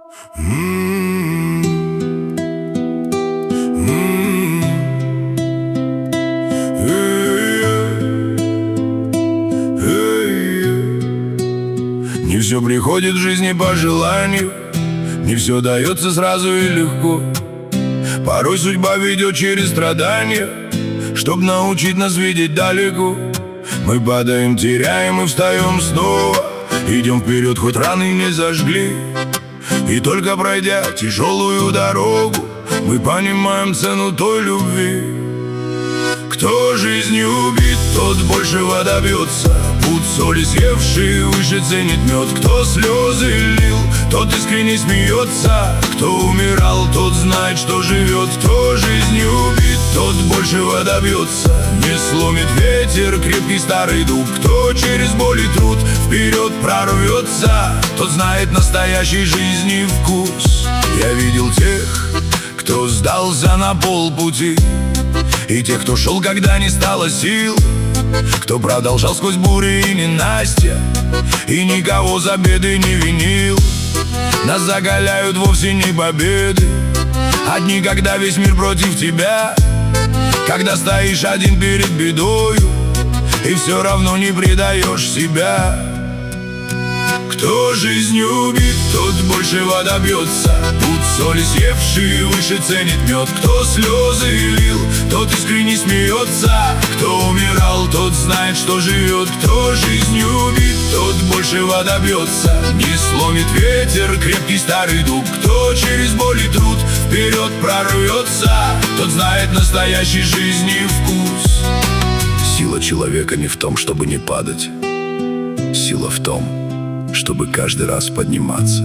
Не все приходит в жизни по желанию, не все дается сразу и легко. Порой судьба ведет через страдания, чтоб научить нас видеть далеко. Мы падаем, теряем и встаем снова, идем вперед, хоть раны не зажгли. И только пройдя тяжелую дорогу, мы понимаем цену той любви. Кто жизнью убит, тот большего добьется. Пуд соли съевший выше ценит мед. Кто слезы лил, тот искренне смеется. Кто умирал, тот знает, что живет. Кто жизнью убит, тот большего добьется. Не сломит ветер крепкий старый дуб. Кто через боль и труд вперед прорвется, тот знает настоящей жизни вкус. Я видел тех, кто сдался на полпути, и тех, кто шел, когда не стало сил, кто продолжал сквозь бури и ненастья, и никого за беды не винил. Нас закаляют вовсе не победы, одни, когда весь мир против тебя, когда стоишь один перед бедою и все равно не предаешь себя. Кто жизнью убит, тот большего добьется. Пуд соли съевший выше ценит мед. Кто слезы лил, тот искренне смеется. Кто умирал, тот знает, что живет. Кто жизнью убит, тот большего добьется. Не сломит ветер крепкий старый дуб. Кто через боль и труд вперед прорвется, тот знает настоящей жизни вкус. Сила человека не в том, чтобы не падать. Сила в том, чтобы каждый раз подниматься.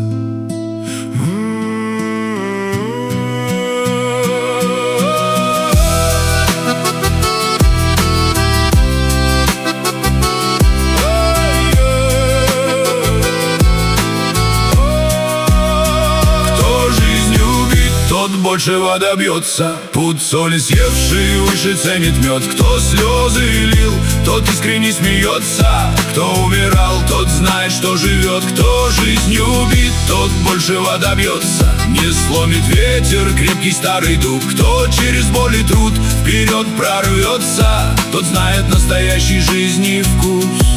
Большего добьется. Пуд соли съевший выше ценит мед. Кто слезы лил, тот искренне смеется. Кто умирал, тот знает, что живет. Кто жизнью убит, тот большего добьется. Не сломит ветер крепкий старый дуб. Кто через боль и труд вперед прорвется, тот знает настоящей жизни вкус.